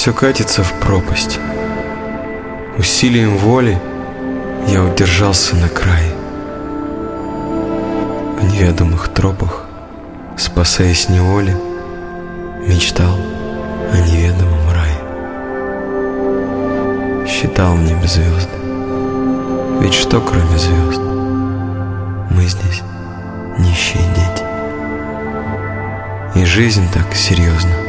все катится в пропасть. Усилием воли я удержался на крае. В неведомых тропах, спасаясь неволе, мечтал о неведомом рае. Считал в небе звезды, ведь что кроме звезд? Мы здесь нищие дети. И жизнь так серьезно